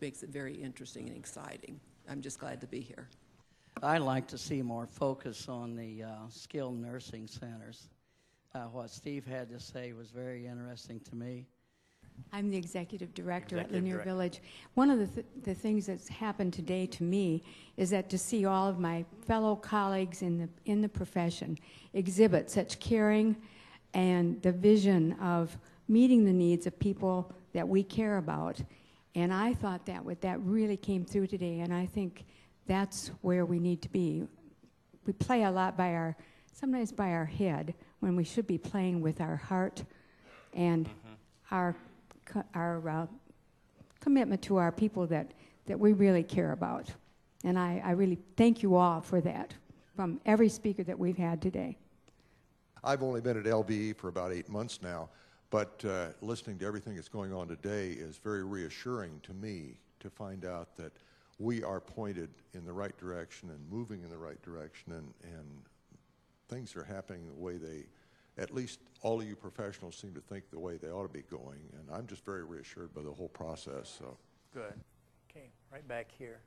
makes it very interesting and exciting. I'm just glad to be here. I'd like to see more focus on the skilled nursing centers. What Steve had to say was very interesting to me. I'm the executive director at Lanier Village. One of the things that's happened today to me is that to see all of my fellow colleagues in the profession exhibit such caring and the vision of meeting the needs of people that we care about. And I thought that really came through today, and I think that's where we need to be. We play a lot sometimes by our head, when we should be playing with our heart and our commitment to our people that we really care about. And I really thank you all for that, from every speaker that we've had today. I've only been at LVE for about 8 months now, but listening to everything that's going on today is very reassuring to me to find out that we are pointed in the right direction and moving in the right direction, and things are happening the way at least all of you professionals seem to think the way they ought to be going, and I'm just very reassured by the whole process. So. Good. Okay, right back here.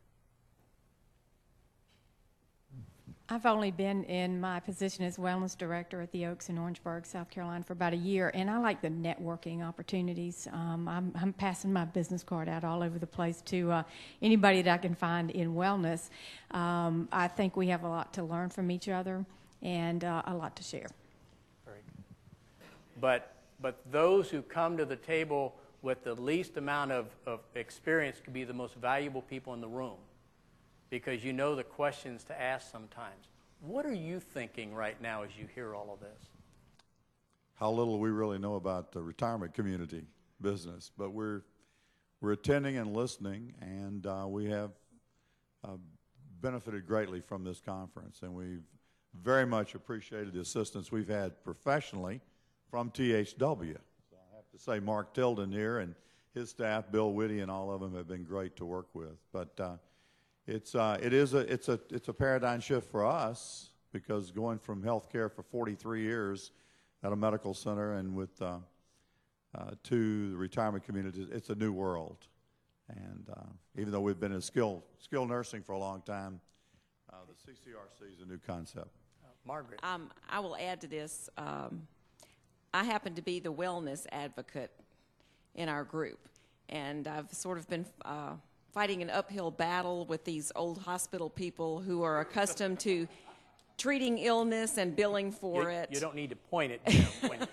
I've only been in my position as wellness director at the Oaks in Orangeburg, South Carolina for about a year, and I like the networking opportunities. I'm passing my business card out all over the place to anybody that I can find in wellness. I think we have a lot to learn from each other and a lot to share. Very good. But those who come to the table with the least amount of experience could be the most valuable people in the room, because you know the questions to ask sometimes. What are you thinking right now as you hear all of this? How little we really know about the retirement community business, but we're attending and listening, and we have benefited greatly from this conference, and we've very much appreciated the assistance we've had professionally from THW. So I have to say Mark Tilden here and his staff, Bill Whitty, and all of them have been great to work with. But it's a paradigm shift for us, because going from healthcare for 43 years at a medical center and with to the retirement community, it's a new world. And even though we've been in skilled nursing for a long time, the CCRC is a new concept. Margaret. I will add to this. I happen to be the wellness advocate in our group, and I've sort of been fighting an uphill battle with these old hospital people who are accustomed to treating illness and billing for it. You don't need to point at Jim.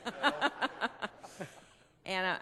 And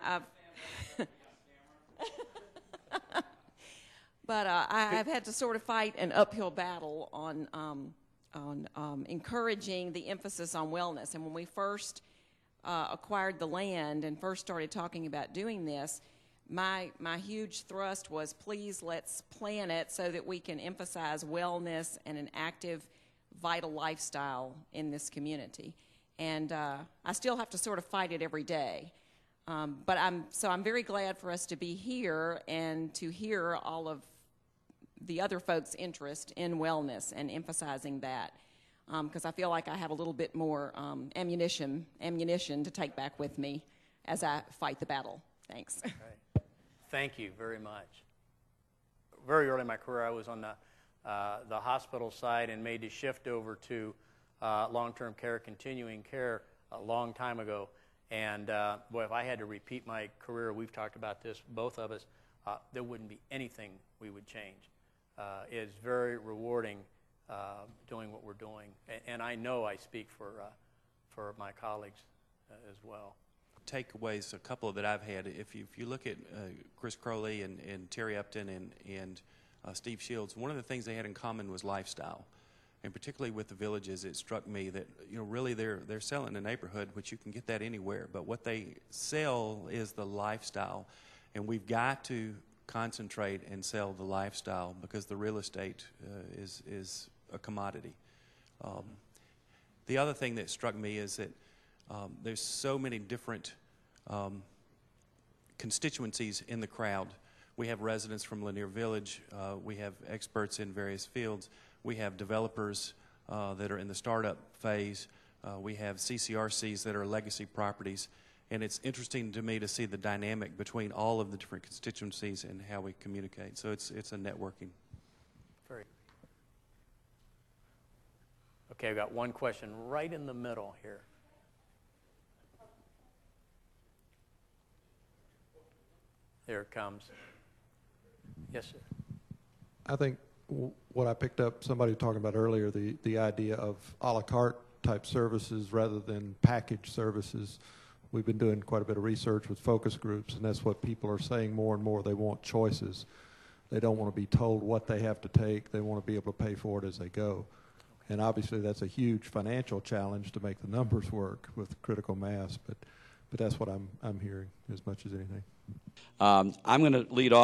but I've had to sort of fight an uphill battle on encouraging the emphasis on wellness. And when we first acquired the land and first started talking about doing this, my huge thrust was, please let's plan it so that we can emphasize wellness and an active, vital lifestyle in this community. And I still have to sort of fight it every day. But I'm very glad for us to be here and to hear all of the other folks' interest in wellness and emphasizing that, because I feel like I have a little bit more ammunition to take back with me as I fight the battle. Thanks. Right. Thank you very much. Very early in my career, I was on the hospital side and made the shift over to long-term care, continuing care a long time ago. And boy, if I had to repeat my career, we've talked about this, both of us, there wouldn't be anything we would change. It's very rewarding doing what we're doing. And I know I speak for my colleagues as well. Takeaways, a couple that I've had. If you look at Chris Crowley and Terry Upton and Steve Shields, one of the things they had in common was lifestyle. And particularly with the villages, it struck me that, you know, really they're selling a neighborhood, which you can get that anywhere. But what they sell is the lifestyle. And we've got to concentrate and sell the lifestyle, because the real estate is a commodity. The other thing that struck me is that there's so many different constituencies in the crowd. We have residents from Lanier Village. We have experts in various fields. We have developers that are in the startup phase. We have CCRCs that are legacy properties. And it's interesting to me to see the dynamic between all of the different constituencies and how we communicate. So it's a networking. Very. Okay, I've got one question right in the middle here. There it comes. Yes, sir. I think what I picked up somebody talking about earlier, the idea of a la carte type services rather than package services. We've been doing quite a bit of research with focus groups, and that's what people are saying more and more. They want choices. They don't want to be told what they have to take. They want to be able to pay for it as they go. And obviously that's a huge financial challenge to make the numbers work with critical mass, but that's what I'm hearing as much as anything. I'm going to lead off.